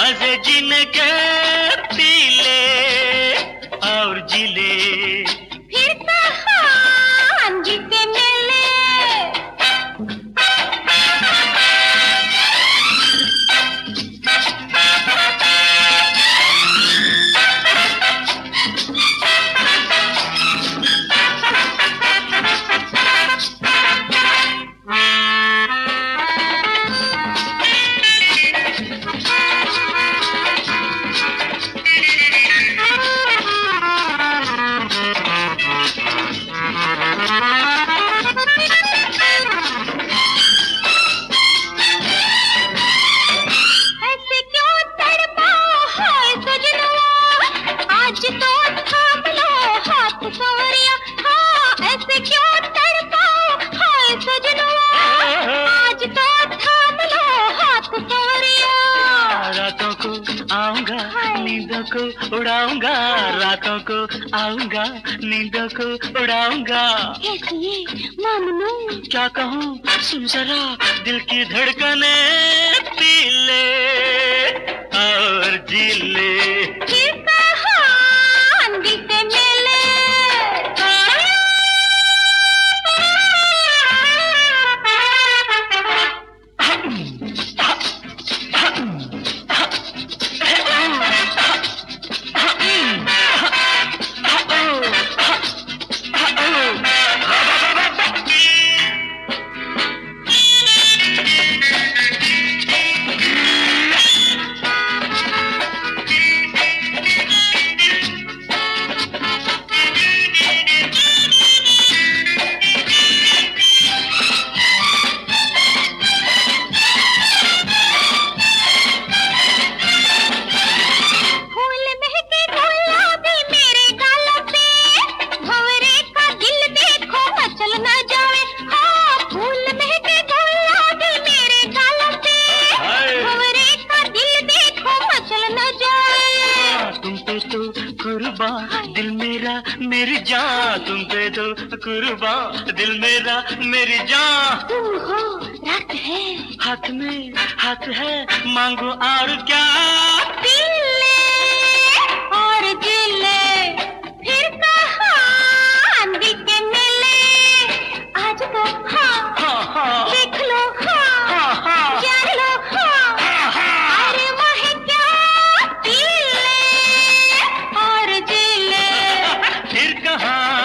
मजे जीने के पी ले और जी ले। फिर कहाँ जीते मिले। रातों को आऊंगा नींदों को उड़ाऊंगा, रातों को आऊंगा नींदों को उड़ाऊंगा। मामनू क्या कहूँ सुन जरा, दिल की धड़कने पी ले और जी ले। फिर कहाँ जीते मिले। कुर्बान दिल मेरा मेरी जान, तुम पे तो कुर्बान दिल मेरा मेरी जान। तुम हो रात है, हाथ है मांगो और क्या। पी ले और जी ले। फिर कहाँ दिल के मिले। आज तो हाँ देख लो हाँ जान लो हाँ। अरे वह क्या पी ले और जी ले। फिर कहाँ